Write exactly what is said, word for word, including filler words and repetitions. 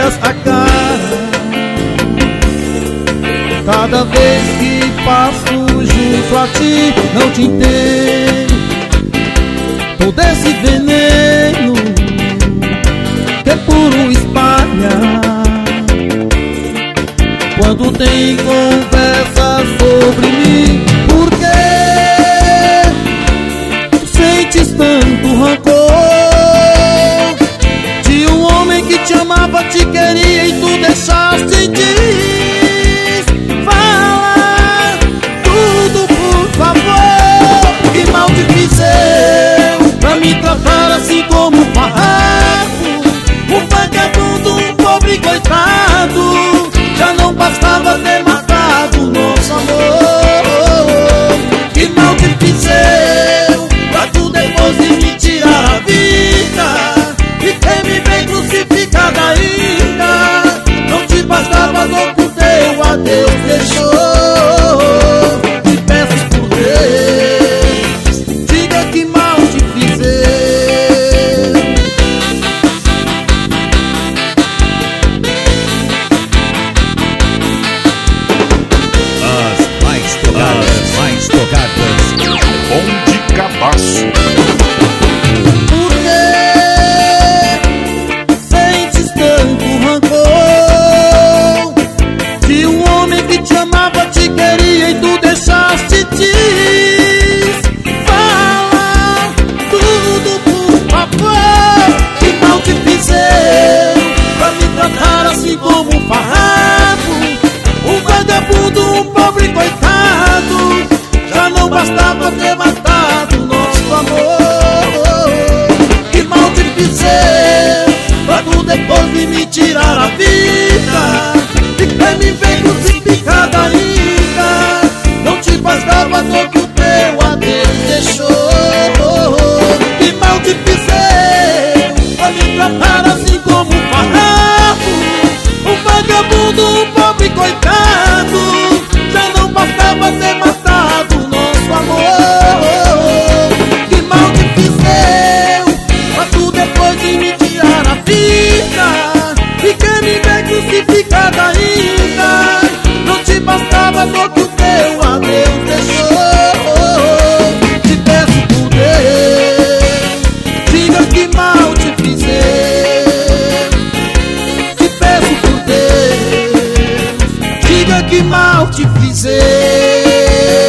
vergas a cara. Cada vez que passo junto a ti, não te entendo. Todo esse veneno que é puro espalha. Quando tem conversa sobre mim, por que tu sentes tanto rancor de um homem que te amava, te queria e tu deixaste de ir? Fala tudo, por favor. Que mal te fiz eu pra me tratar assim como um farrapo, um vagabundo, um pobre coitado? Já não bastava ter matado nosso amor. Que mal te fiz eu pra tu depois de me tirar a vida e ter me bem crucificada ainda? Não te bastava dor que o teu adeus deixou. Te peço por Deus, diga que mal te fiz eu. Bonde Cabaço. Por que sentes tanto rancor de um homem que te amava, te queria e tu deixaste de ir? Fala tudo, por favor. Que mal te fiz eu pra me tratar assim como um farrapo, um vagabundo, um pobre coitado? Já não bastava ter matado nosso amor. Que mal te fiz eu pra tu depois de me tirar a vida e pra me ver crucificada ainda? Não te bastava dor que o teu adeus deixou. Que mal te fiz eu pra me tratar assim como um farrapo, um vagabundo, um pobre coitado? Já não bastava ter matado nosso amor. Que mal te fiz eu pra tu depois de me tirar a vida e quer me ver crucificada ainda? Não te bastava dor que o teu adeus deixou. Te peço por Deus, diga que mal te fiz eu. Te peço por Deus, diga que mal te fiz eu.